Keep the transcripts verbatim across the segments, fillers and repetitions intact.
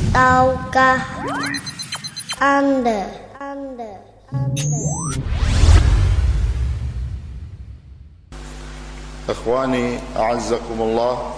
Tahukah Anda? Anda. Anda. Ikhwani, a'azzakumullah,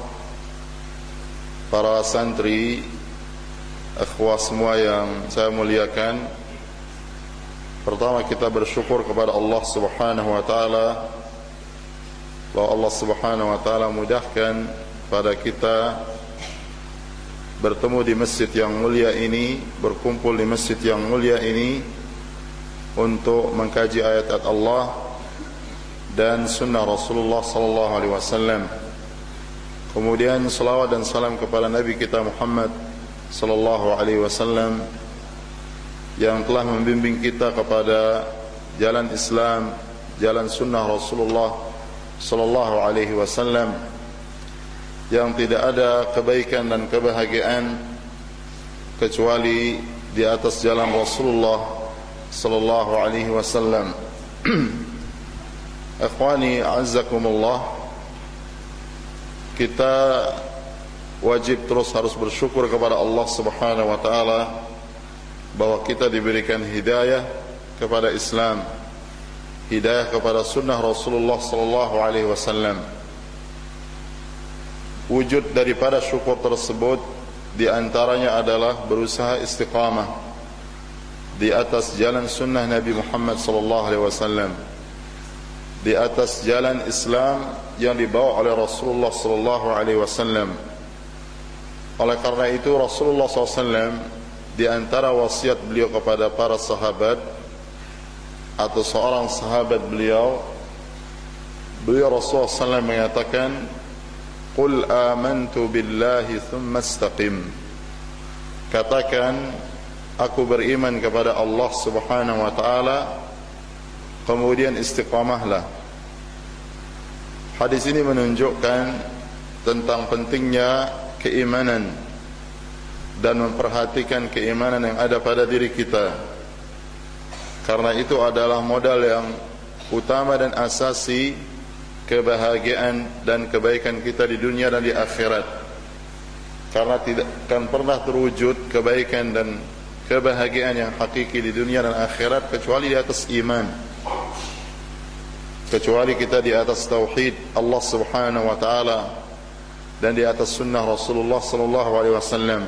para santri, ikhwah semua yang saya muliakan. Pertama, kita bersyukur kepada Allah Subhanahu wa taala bahwa Allah Subhanahu wa taala mudahkan pada kita bertemu di masjid yang mulia ini, berkumpul di masjid yang mulia ini untuk mengkaji ayat-ayat Allah dan sunnah Rasulullah sallallahu alaihi wasallam. Kemudian salawat dan salam kepada Nabi kita Muhammad sallallahu alaihi wasallam yang telah membimbing kita kepada jalan Islam, jalan sunnah Rasulullah sallallahu alaihi wasallam, yang tidak ada kebaikan dan kebahagiaan kecuali di atas jalan Rasulullah sallallahu alaihi wasallam. Ikhwani, a'azzakumullah, kita wajib terus harus bersyukur kepada Allah Subhanahu wa taala bahwa kita diberikan hidayah kepada Islam, hidayah kepada sunnah Rasulullah sallallahu alaihi wasallam. Wujud daripada syukur tersebut di antaranya adalah berusaha istiqamah di atas jalan sunnah Nabi Muhammad sallallahu alaihi wasallam, di atas jalan Islam yang dibawa oleh Rasulullah sallallahu alaihi wasallam. Oleh karena itu Rasulullah sallallahu alaihi wasallam di antara wasiat beliau kepada para sahabat atau seorang sahabat beliau, beliau Rasulullah sallallahu alaihi wasallam mengatakan, "Qul amantu billahi thumma istaqim." Katakan, aku beriman kepada Allah Subhanahu wa taala, kemudian istiqamahlah. Hadis ini menunjukkan tentang pentingnya keimanan dan memperhatikan keimanan yang ada pada diri kita, karena itu adalah modal yang utama dan asasi kebahagiaan dan kebaikan kita di dunia dan di akhirat. Karena tidak akan pernah terwujud kebaikan dan kebahagiaan yang hakiki di dunia dan akhirat kecuali di atas iman, kecuali kita di atas tauhid Allah Subhanahu wa taala dan di atas sunnah Rasulullah sallallahu alaihi wasallam.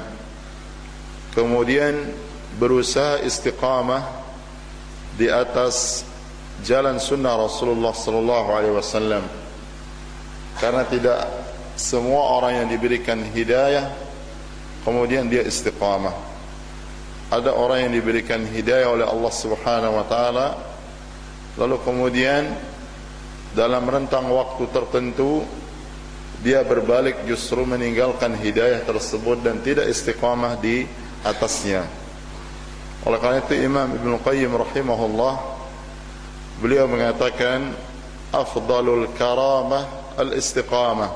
Kemudian berusaha istiqamah di atas jalan sunnah Rasulullah sallallahu alaihi wasallam, karena tidak semua orang yang diberikan hidayah kemudian dia istiqamah. Ada orang yang diberikan hidayah oleh Allah Subhanahu wa taala, lalu kemudian dalam rentang waktu tertentu dia berbalik, justru meninggalkan hidayah tersebut dan tidak istiqamah di atasnya. Oleh karena itu Imam Ibnu Qayyim rahimahullah, beliau mengatakan, afdalul karamah al-istiqamah.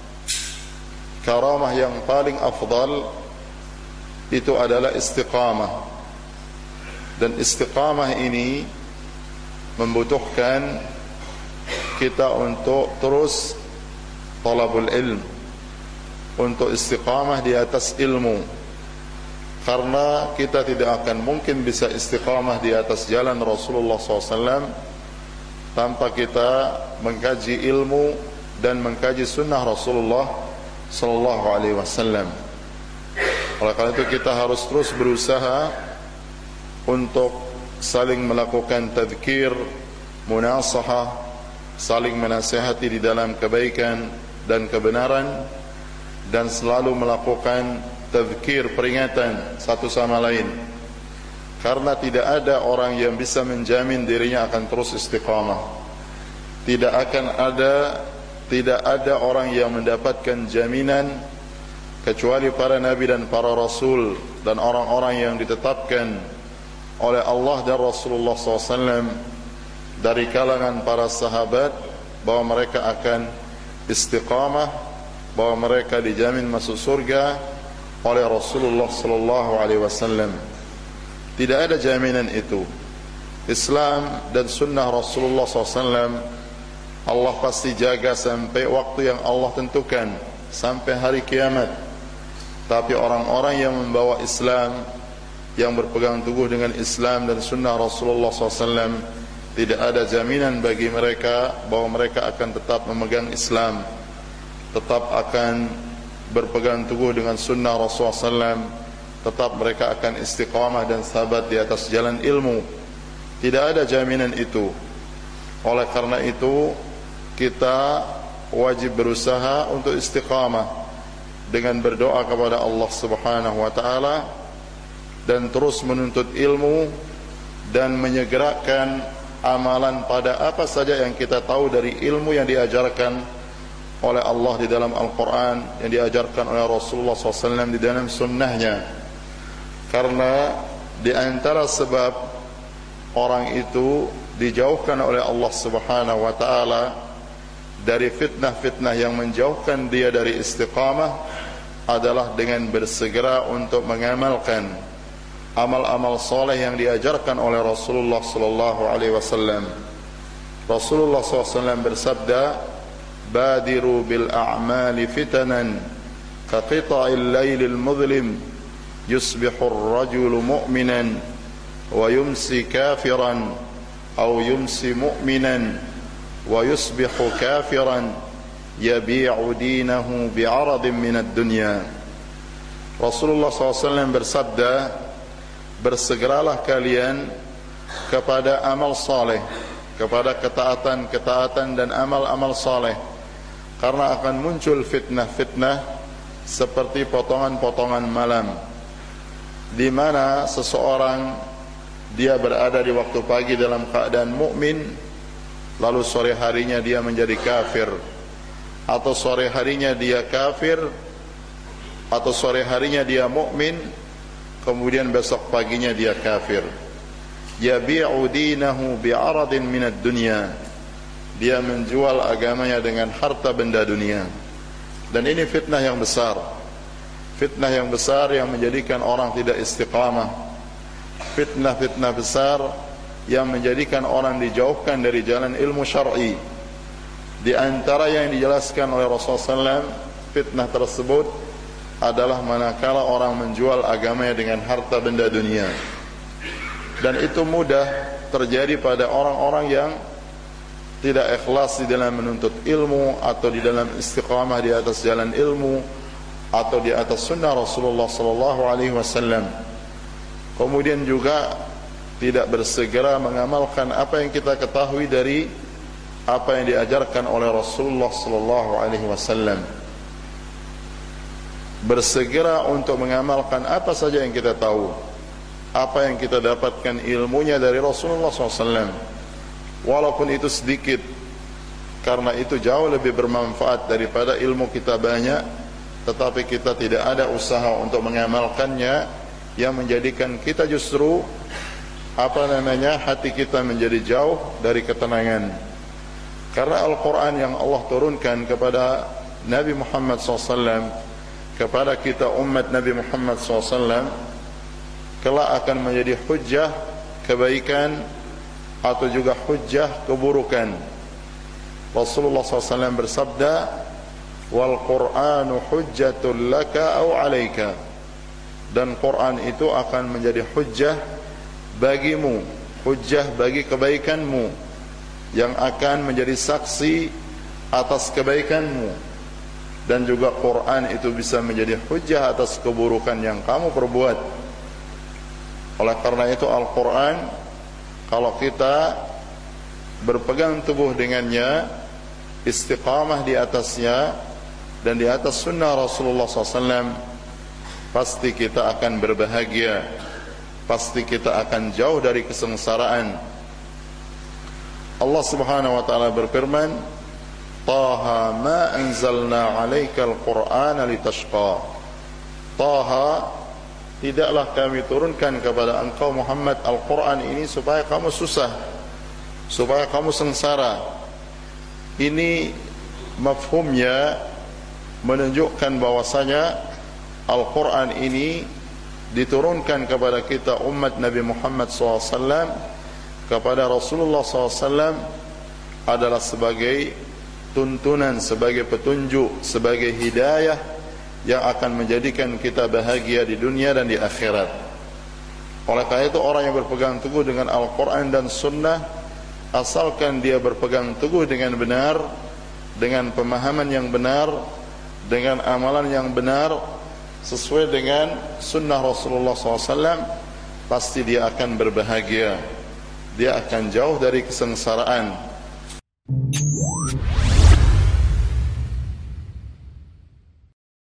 Karamah yang paling afdal itu adalah istiqamah. Dan istiqamah ini membutuhkan kita untuk terus talabul ilm, untuk istiqamah di atas ilmu. Karena kita tidak akan mungkin bisa istiqamah di atas jalan Rasulullah sallallahu alaihi wasallam tanpa kita mengkaji ilmu dan mengkaji sunnah Rasulullah sallallahu alaihi wasallam. Oleh karena itu kita harus terus berusaha untuk saling melakukan tadzkir, munasahah, saling menasihati di dalam kebaikan dan kebenaran, dan selalu melakukan tadzkir, peringatan satu sama lain. Karena tidak ada orang yang bisa menjamin dirinya akan terus istiqamah. Tidak akan ada tidak ada orang yang mendapatkan jaminan kecuali para nabi dan para rasul dan orang-orang yang ditetapkan oleh Allah dan Rasulullah sallallahu alaihi wasallam dari kalangan para sahabat bahwa mereka akan istiqamah, bahwa mereka dijamin masuk surga oleh Rasulullah sallallahu alaihi wasallam. Tidak ada jaminan itu. Islam dan sunnah Rasulullah sallallahu alaihi wasallam Allah pasti jaga sampai waktu yang Allah tentukan, sampai hari kiamat. Tapi orang-orang yang membawa Islam, yang berpegang teguh dengan Islam dan sunnah Rasulullah shallallahu alaihi wasallam, tidak ada jaminan bagi mereka bahwa mereka akan tetap memegang Islam, tetap akan berpegang teguh dengan sunnah Rasulullah shallallahu alaihi wasallam, tetap mereka akan istiqamah dan sabat di atas jalan ilmu. Tidak ada jaminan itu. Oleh karena itu, kita wajib berusaha untuk istiqamah dengan berdoa kepada Allah Subhanahu wa taala dan terus menuntut ilmu dan menyegerakan amalan pada apa saja yang kita tahu dari ilmu yang diajarkan oleh Allah di dalam Al-Quran, yang diajarkan oleh Rasulullah shallallahu alaihi wasallam di dalam sunnahnya. Karena di antara sebab orang itu dijauhkan oleh Allah Subhanahu wa taala dari fitnah-fitnah yang menjauhkan dia dari istiqamah adalah dengan bersegera untuk mengamalkan amal-amal soleh yang diajarkan oleh Rasulullah sallallahu alaihi wasallam. Rasulullah sallallahu alaihi wasallam bersabda, "Badiru bil a'mali fitanan ka qita'il lailil mudlim, yusbihu ar-rajulu mu'minan wa yumsi kafiran aw yumsi mu'minan wa yusbihu kafiran yabi'u dinahu bi'aradin minad dunya." Rasulullah sallallahu alaihi wasallam bersabda, bersegeralah kalian kepada amal saleh, kepada ketaatan-ketaatan dan amal-amal saleh, karena akan muncul fitnah-fitnah seperti potongan-potongan malam, di mana seseorang dia berada di waktu pagi dalam keadaan mukmin, lalu sore harinya dia menjadi kafir, atau sore harinya dia kafir, atau sore harinya dia mukmin, kemudian besok paginya dia kafir. Yabi'u dinahu bi'aradin minad dunya, dia menjual agamanya dengan harta benda dunia. Dan ini fitnah yang besar, fitnah yang besar yang menjadikan orang tidak istiqamah, fitnah-fitnah besar yang menjadikan orang dijauhkan dari jalan ilmu syar'i. Di antara yang dijelaskan oleh Rasulullah sallallahu alaihi wasallam, fitnah tersebut adalah manakala orang menjual agamanya dengan harta benda dunia. Dan itu mudah terjadi pada orang-orang yang tidak ikhlas di dalam menuntut ilmu, atau di dalam istiqamah di atas jalan ilmu, atau di atas sunnah Rasulullah sallallahu alaihi wasallam. Kemudian juga tidak bersegera mengamalkan apa yang kita ketahui dari apa yang diajarkan oleh Rasulullah sallallahu alaihi wasallam. Bersegera untuk mengamalkan apa saja yang kita tahu, apa yang kita dapatkan ilmunya dari Rasulullah sallallahu alaihi wasallam, walaupun itu sedikit, karena itu jauh lebih bermanfaat daripada ilmu kita banyak tetapi kita tidak ada usaha untuk mengamalkannya, yang menjadikan kita justru apa namanya hati kita menjadi jauh dari ketenangan. Karena Al-Quran yang Allah turunkan kepada Nabi Muhammad sallallahu alaihi wasallam, kepada kita umat Nabi Muhammad sallallahu alaihi wasallam, kelak akan menjadi hujjah kebaikan atau juga hujjah keburukan. Rasulullah sallallahu alaihi wasallam bersabda, "Wal Qur'anu hujjatul laka aw alaika." Dan Quran itu akan menjadi hujjah bagimu, hujjah bagi kebaikanmu, yang akan menjadi saksi atas kebaikanmu. Dan juga Quran itu bisa menjadi hujjah atas keburukan yang kamu perbuat. Oleh karena itu Al-Quran, kalau kita berpegang teguh dengannya, istiqamah di atasnya, dan di atas sunnah Rasulullah sallallahu alaihi wasallam, pasti kita akan berbahagia, pasti kita akan jauh dari kesengsaraan. Allah Subhanahu wa taala berfirman, "Taha ma anzalna 'alaikal Qur'ana litashqa." Taha, tidaklah kami turunkan kepada engkau Muhammad Al-Quran ini supaya kamu susah, supaya kamu sengsara. Ini mafhumnya menunjukkan bahwasanya Al-Quran ini diturunkan kepada kita umat Nabi Muhammad sallallahu alaihi wasallam, kepada Rasulullah sallallahu alaihi wasallam, adalah sebagai tuntunan, sebagai petunjuk, sebagai hidayah yang akan menjadikan kita bahagia di dunia dan di akhirat. Oleh karena itu orang yang berpegang teguh dengan Al-Quran dan Sunnah, asalkan dia berpegang teguh dengan benar, dengan pemahaman yang benar, dengan amalan yang benar, sesuai dengan Sunnah Rasulullah shallallahu alaihi wasallam, pasti dia akan berbahagia. Dia akan jauh dari kesengsaraan.